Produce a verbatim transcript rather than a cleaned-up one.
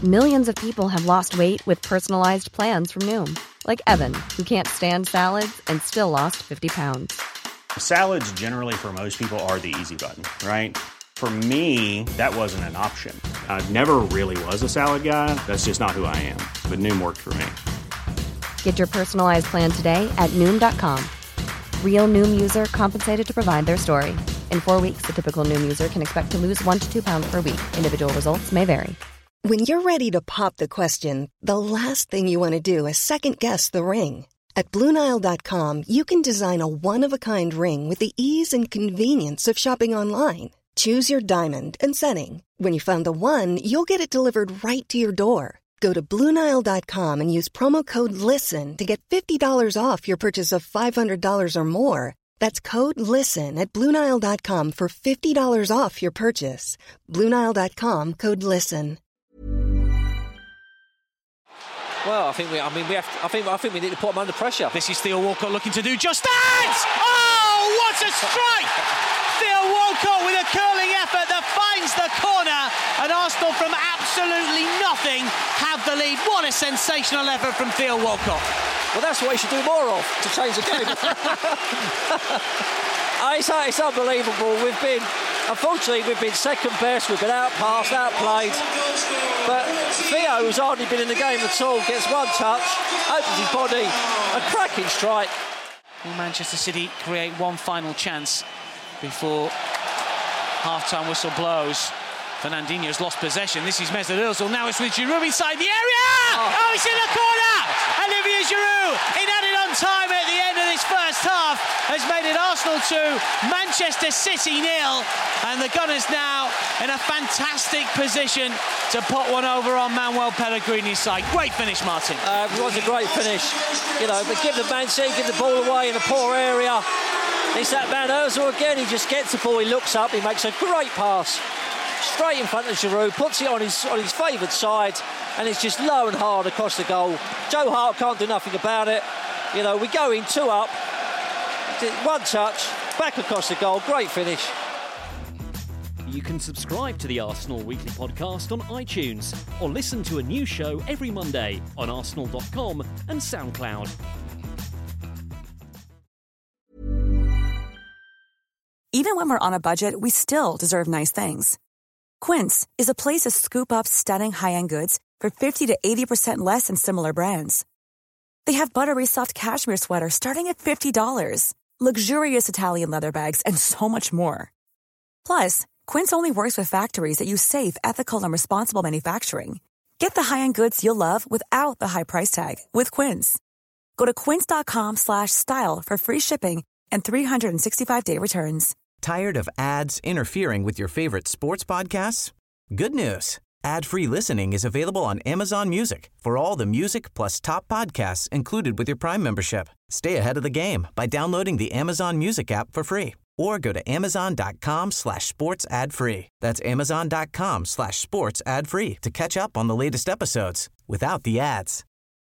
Millions of people have lost weight with personalized plans from Noom. Like Evan, who can't stand salads and still lost fifty pounds. Salads generally for most people are the easy button, right? For me, that wasn't an option. I never really was a salad guy. That's just not who I am. But Noom worked for me. Get your personalized plan today at Noom dot com. Real Noom user compensated to provide their story. In four weeks, the typical Noom user can expect to lose one to two pounds per week. Individual results may vary. When you're ready to pop the question, the last thing you want to do is second-guess the ring. At Blue Nile dot com, you can design a one-of-a-kind ring with the ease and convenience of shopping online. Choose your diamond and setting. When you find the one, you'll get it delivered right to your door. Go to Blue Nile dot com and use promo code LISTEN to get fifty dollars off your purchase of five hundred dollars or more. That's code LISTEN at Blue Nile dot com for fifty dollars off your purchase. Blue Nile dot com, code LISTEN. Well, I think we. I mean, we have. To, I think. I think we need to put them under pressure. This is Theo Walcott looking to do just that. Oh, what a strike! Theo Walcott with a curling effort that finds the corner, and Arsenal from absolutely nothing have the lead. What a sensational effort from Theo Walcott. Well, that's what he should do more of to change the game. it's, it's unbelievable. We've been, unfortunately, we've been second best. We've been outpassed, outplayed. But Theo, who's hardly been in the game at all, gets one touch, opens his body, a cracking strike. Will Manchester City create one final chance before half-time whistle blows? Fernandinho's lost possession. This is Mesut Ozil. Now it's with Giroud inside the area. Oh, oh it's in the corner. Olivier Giroud, in added on time at the end of this first half, has made it Arsenal two, Manchester City nil. And the Gunners now in a fantastic position to put one over on Manuel Pellegrini's side. Great finish, Martin. Uh, it was a great finish. You know, but give the Man City, give the ball away in a poor area. It's that man Ozil again. He just gets the ball, he looks up, he makes a great pass straight in front of Giroud, puts it on his on his favoured side, and it's just low and hard across the goal. Joe Hart can't do nothing about it. You know, we go in two up, one touch, back across the goal. Great finish. You can subscribe to the Arsenal Weekly Podcast on iTunes, or listen to a new show every Monday on arsenal dot com and SoundCloud. Even when we're on a budget, we still deserve nice things. Quince is a place to scoop up stunning high-end goods for fifty to eighty percent less than similar brands. They have buttery soft cashmere sweaters starting at fifty dollars, luxurious Italian leather bags, and so much more. Plus, Quince only works with factories that use safe, ethical, and responsible manufacturing. Get the high-end goods you'll love without the high price tag with Quince. Go to quince dot com slash style for free shipping and three sixty-five day returns. Tired of ads interfering with your favorite sports podcasts? Good news. Ad-free listening is available on Amazon Music for all the music plus top podcasts included with your Prime membership. Stay ahead of the game by downloading the Amazon Music app for free or go to amazon dot com slash sports ad free. That's amazon dot com slash sports ad free to catch up on the latest episodes without the ads.